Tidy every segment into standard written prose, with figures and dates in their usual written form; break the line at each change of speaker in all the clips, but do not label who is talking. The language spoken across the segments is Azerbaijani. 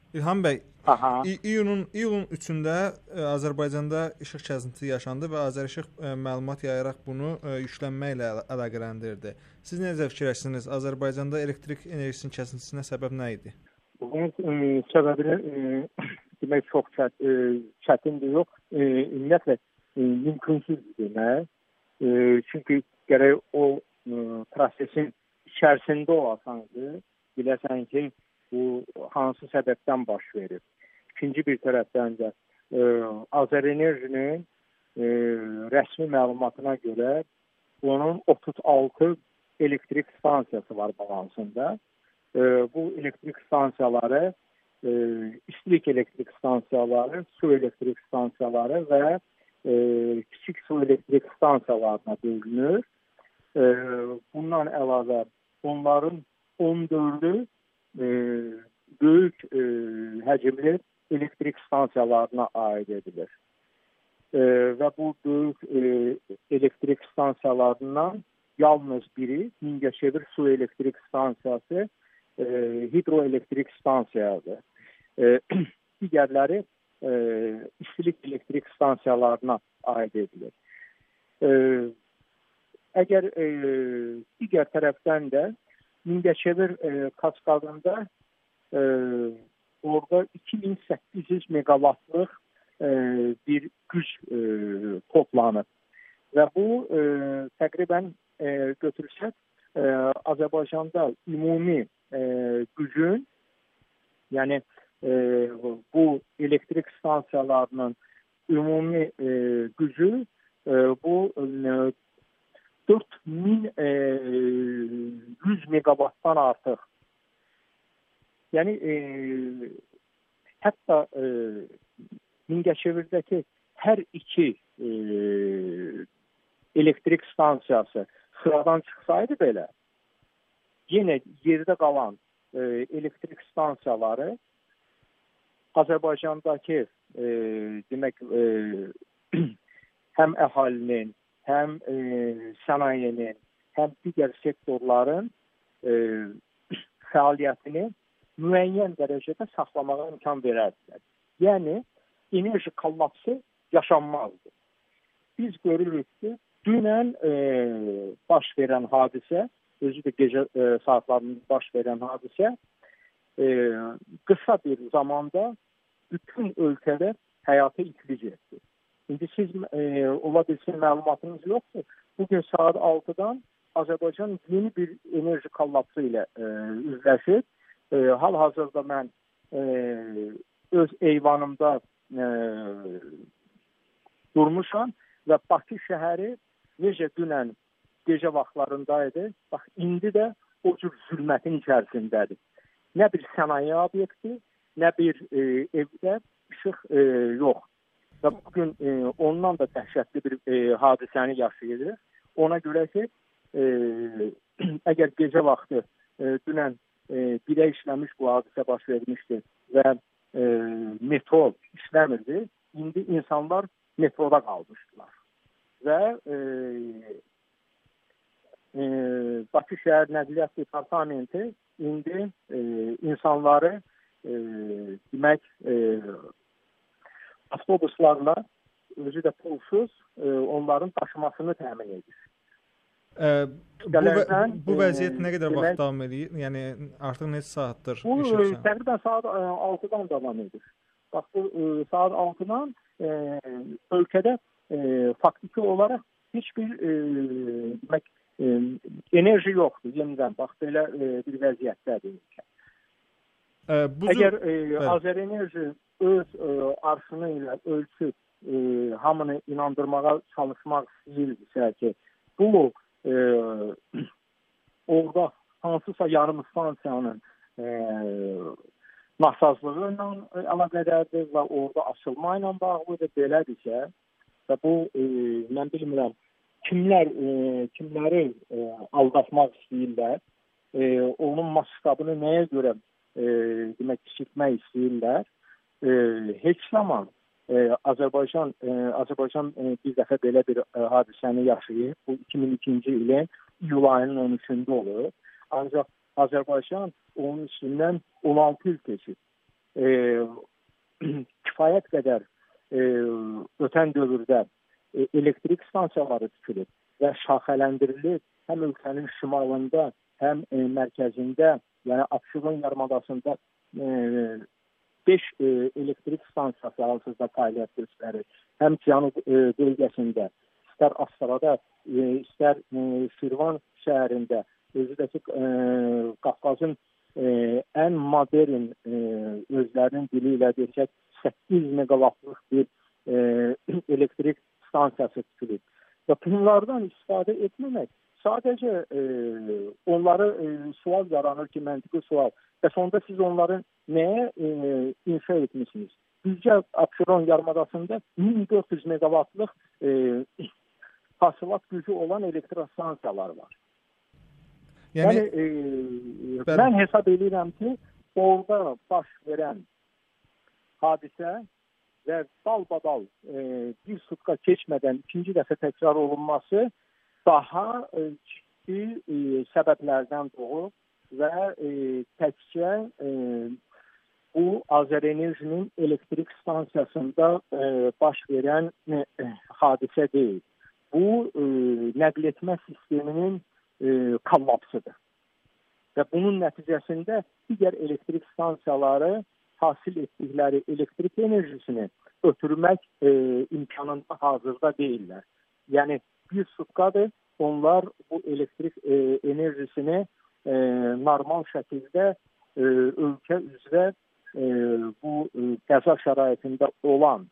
İlham bəy,
Aha.
iyulun 3-də Azərbaycanda işıq kəsinti yaşandı və Azəreşıq məlumat yayaraq bunu yüklənməklə əlaqələndirdi. Siz necə fikirləşirsiniz? Azərbaycanda elektrik enerjisinin kəsintisinə səbəb nə idi?
Bunun səbəbini demək çox çətindir, yox. Ümumiyyətlə mümkünsüzdür demək. Çünki gərək o prosesin içərisində olasandı, biləsən ki, bu hansı səbəbdən baş verir. İkinci bir tərəfdən də Azərenerjinin rəsmi məlumatına görə onun 36 elektrik stansiyası var balansında. Bu elektrik stansiyaları istilik elektrik stansiyaları, su elektrik stansiyaları və kiçik su elektrik stansiyalarına bölünür. Bundan əlavə onların 14'ü böyük həcmli elektrik stansiyalarına aid edilir. Və bu böyük elektrik stansiyalarından yalnız biri Mingəçevir su elektrik stansiyası hidroelektrik stansiyadır. Digərləri istilik elektrik stansiyalarına aid edilir. Əgər digər tərəfdən də Mingəçevir kaskadında orada 2800 megawatlıq bir güc toplanır. Və bu təqribən götürsək Azərbaycanda ümumi gücün, yəni bu elektrik stansiyalarının ümumi gücü bu 4100 megawattdan artıq. Yəni hətta Mingəçevirdəki hər iki elektrik stansiyası sıradan çıxsaydı belə, yenə yerdə qalan elektrik stansiyaları Azərbaycandakı demək həm əhalinin, həm sənayenin, həm digər sektorların fəaliyyətini müəyyən dərəcədə saxlamağa imkan verərdilər. Yəni, enerji kollapsı yaşanmazdı. Biz görürük ki, dünən baş verən hadisə, özü də gecə saatlarında baş verən hadisə, qısa bir zamanda bütün ölkədə həyata iflic etdi. İndi siz ola bilsin məlumatınız yoxdur. Bugün saat 6-dan Azərbaycan yeni bir enerji kollapsı ilə üzləşir. Hal-hazırda mən öz eyvanımda durmuşam və Bakı şəhəri necə dünən gecə vaxtlarındaydı, bax indi də o cür zülmətin içərisindədir. Nə bir sənaye obyekti, nə bir evdə işıq yox. Və bugün ondan da dəhşətli bir hadisəni yaşayırıq. Ona görə ki, əgər gecə vaxtı dünən birə işləmiş bu hadisə baş vermişdi və metro işləmirdi, indi insanlar metroda qalmışdılar. Və Bakı şəhər Nəqliyyat Departamenti indi insanları demək avtobuslarla özü də pulsuz onların daşımasını təmin edir.
Bu vəziyyət nə qədər vaxt davam edir? Yəni artıq neçə saatdır?
Bu təqribən saat 6-dan davam edir. Bax bu saat 6-dan ölkədə faktiki olaraq heç bir demək enerji yoxdur. Yenidən bax belə bir vəziyyətdədir. Əgər Azərenerji öz arşını ilə ölçüb hamını inandırmağa çalışmaq istəyirdisə ki, bu orada hansısa yarım stansiyanın nasazlığı ilə əlaqədardır və orada açılma ilə bağlıdır, belədirsə və bu, mən bilmirəm, kimləri aldatmaq istəyirlər, onun masştabını nəyə görə demək, kiçiltmək istəyirlər. Heç zaman Azərbaycan bir dəfə belə bir hadisəni yaşayıb. Bu 2002-ci ilin iyul ayının 13-də olur. Ancaq Azərbaycan onun üstündən 16 il keçib. kifayət qədər ötən dövrdə elektrik stansiyaları tikilib və şaxələndirilib həm ölkənin şimalında, həm mərkəzində, yəni Abşeron yarımadasında 5 elektrik stansiyası hazırda fəaliyyət göstərir. Həm Cənub bölgəsində, istər Astrada, istər Şirvan şəhərində, özü də ki, Qafqazın ən modern özlərinin dili ilə desək 8 meqavatlıq bir elektrik stansiyası tikilib. Və bunlardan istifadə etməmək sadəcə onları sual yaranır ki, məntiqi sual. Bəs onda siz onları nəyə inşa etmişsiniz? Bizcə Abşeron yarımadasında 1400 meqavatlıq hasilat gücü olan elektrostansiyalar var. Yəni mən hesab edirəm ki, orada baş verən hadisə və dalbadal bir sutka keçmədən ikinci dəfə təkrar olunması daha ciddi səbəblərdən doğur və təkcə bu Azərenerjinin elektrik stansiyasında baş verən hadisə deyil. Bu nəql etmə sisteminin kollapsıdır. Və bunun nəticəsində digər elektrik stansiyaları hasil etdikləri elektrik enerjisini ötürmək imkanında hazırda deyirlər. Yəni bir sutkadır, onlar bu elektrik enerjisini normal şəkildə ölkə üzrə bu qəza şəraitində olan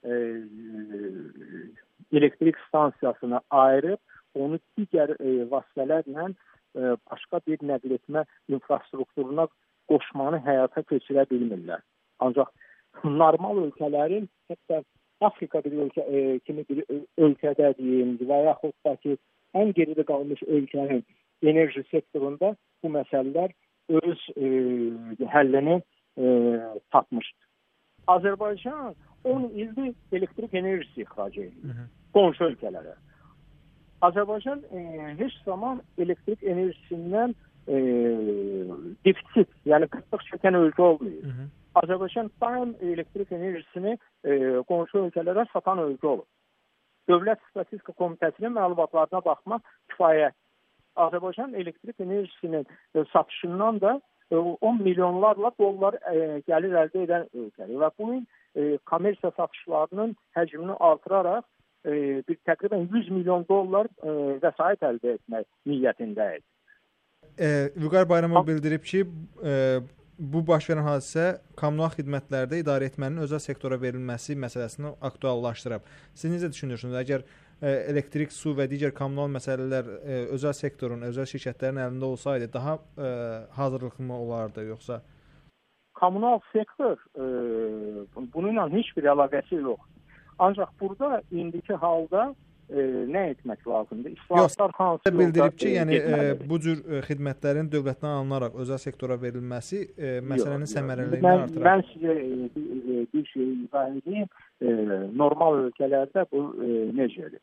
elektrik stansiyasına ayırıb, onu digər vasitələrlə başqa bir nəql etmə infrastrukturuna qoşmanı həyata keçirə bilmirlər. Ancaq normal ölkələrin, hətta Afrika bir ölkə kimi bir ölkədə deyim və yaxud da ki, ən geridə qalmış ölkənin enerji sektorunda bu məsələlər öz həllini tapmışdır. Azərbaycan 10 ildir elektrik enerjisi ixrac edir qonşu ölkələrə. Azərbaycan heç zaman elektrik enerjisindən defisit, yəni qıtlıq çəkən ölkə olmuyor. Azərbaycan daim elektrik enerjisini qonşu ölkələrə satan ölkə olur. Dövlət Statistika Komitəsinin məlumatlarına baxmaq kifayət. Azərbaycan elektrik enerjisinin satışından da 10 milyonlarla dollar gəlir əldə edən ölkədir. Və bunun kommersiya satışlarının həcmini artıraraq bir təqribən 100 milyon dollar vəsait əldə etmək niyyətindəyik.
Vüqar Bayramov bildirib ki, bu baş verən hadisə kommunal xidmətlərdə idarə etmənin özəl sektora verilməsi məsələsini aktuallaşdırıb. Siz necə düşünürsünüz? Əgər elektrik, su və digər kommunal məsələlər özəl sektorun, özəl şirkətlərin əlində olsaydı, daha hazırlıqlı mı olardı, yoxsa?
Kommunal sektor bununla heç bir əlaqəsi yox. Ancaq burada indiki halda nə etmək lazımdır? İslahatlar hansı yolda
bildirib ki, yəni bu cür xidmətlərin dövlətdən alınaraq özəl sektora verilməsi məsələnin səmərəliliyini artırır.
Mən sizə bir şey izah edeyim. Normal ölkələrdə bu necədir?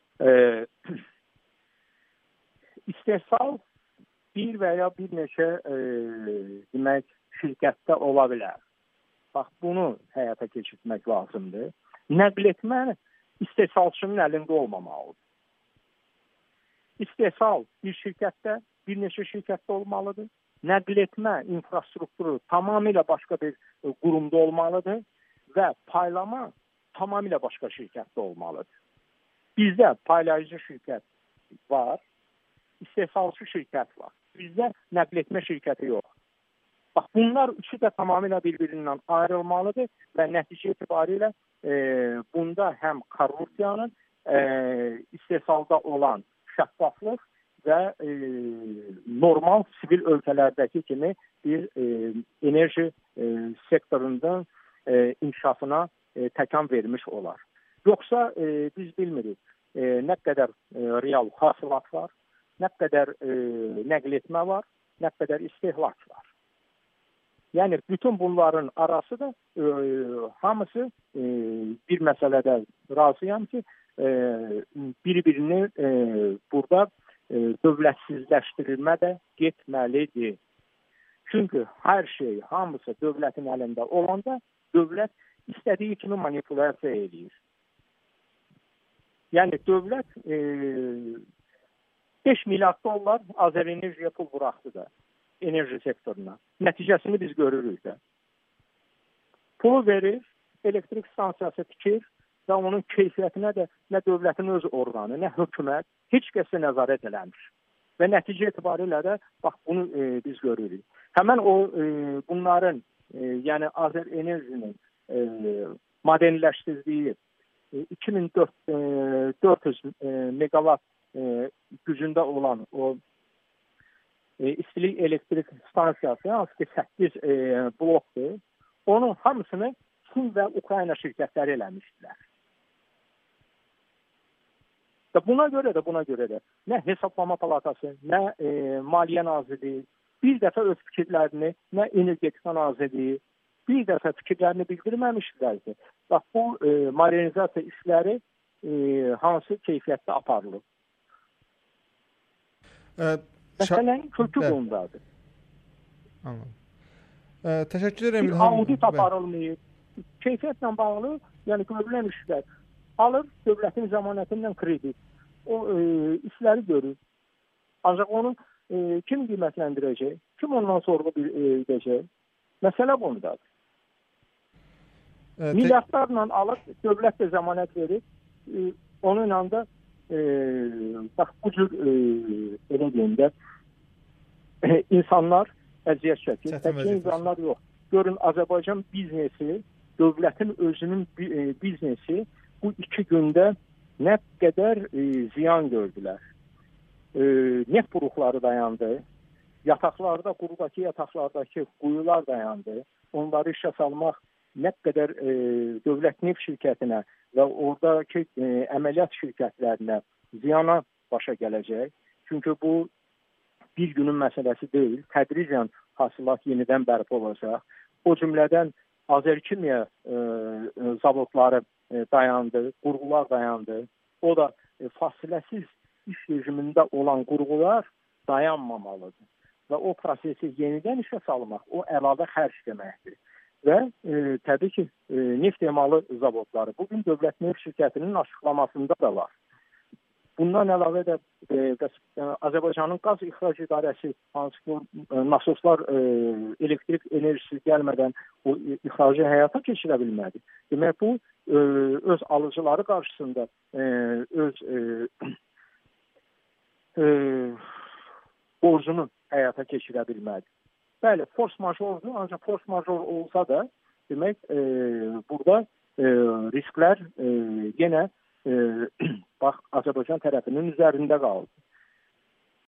İstehsal bir və ya bir neçə demək şirkətdə ola bilər. Bax, bunu həyata keçirmək lazımdır. Nəql etmə istehsalçının əlində olmamalıdır. İstehsal bir şirkətdə, bir neçə şirkətdə olmalıdır. Nəql etmə infrastrukturu tamamilə başqa bir qurumda olmalıdır və paylama tamamilə başqa şirkətdə olmalıdır. Bizdə paylayıcı şirkət var, istehsalçı şirkət var. Bizdə nəql etmə şirkəti yox. Bax, bunlar üçü də tamamilə bir-birindən ayrılmalıdır və nəticə etibarilə bunda həm korrupsiyanın istehsalda olan şəffaflıq və normal sivil ölkələrdəki kimi bir enerji sektorunda inkişafına təkan vermiş olar. Yoxsa biz bilmirik nə qədər real hasilat var, nə qədər nəql etmə var, nə qədər istehlak var. Yəni, bütün bunların arası da hamısı bir məsələdə razıyam ki, bir-birini burada dövlətsizləşdirilmə də getməlidir. Çünki hər şey, hamısı dövlətin əlində olanda dövlət istədiyi kimi manipulyasiya edir. Yəni dövlət 5 milyard dollar Azərenerjiyə pul buraxdı da enerji sektoruna. Nəticəsini biz görürük də. Pulu verir, elektrik stansiyası tikir və onun keyfiyyətinə də nə dövlətin öz orqanı, nə hökumət heç kəsə nəzarət eləmir. Və nəticə etibarilə də bax bunu biz görürük. Həmən o bunların yəni Azərenerjinin modernləşdirdiyi 2400 megawatt gücündə olan o istilik elektrik stansiyası, hansı ki 8 blokdur, onun hamısını Çin və Ukrayna şirkətləri eləmişdilər. Buna görə də nə Hesablama Palatası, nə Maliyyə Nazirliyi bir dəfə öz fikirlərini, nə Energetika Nazirliyi bir dəfə fikirlərini bildirməmişdilər ki, bax bu modernizasiya işləri hansı keyfiyyətdə aparılır. Məsələnin kökü bundadır.
Anladım. Təşəkkür edirəm.
Audit aparılmayıb. Keyfiyyətlə bağlı, yəni görülən işlər alır, dövlətin zəmanətindən kredit. O işləri görür. Ancaq onu kim qiymətləndirəcək? Kim ondan sorğu edəcək? Məsələ bundadır. Milyardlarla alır, dövlət də zəmanət verir. Onunla da bax bu cür elə deyim də insanlar əziyyət çəkir. Təkcə insanlar yox. Görün Azərbaycan biznesi, dövlətin özünün biznesi bu 2 gündə nə qədər ziyan gördülər. Neft buruqları dayandı. Yataqlarda, qurudakı yataqlardakı quyular dayandı. Onları işə salmaq nə qədər dövlət neft şirkətinə və oradakı əməliyyat şirkətlərinə ziyana başa gələcək. Çünki bu bir günün məsələsi deyil. Tədricən hasilat yenidən bərpa olacaq. O cümlədən Azərkimya zavodları dayandı, qurğular dayandı. O da fasiləsiz iş rejimində olan qurğular dayanmamalıdır. Və o prosesi yenidən işə salmaq, o əlavə xərc deməkdir. Və təbii ki, neft emalı zavodları bugün dövlət neft şirkətinin açıqlamasında da var. Bundan əlavə də Azərbaycanın qaz ixrac idarəsi, hansı ki nasoslar elektrik enerjisi gəlmədən o ixracı həyata keçirə bilmədi. Demək bu öz alıcıları qarşısında öz borcunu həyata keçirə bilmədi. Bəli, force majordur, ancaq force major olsa da demək burada risklər yenə bax Azərbaycan tərəfinin üzərində qaldı.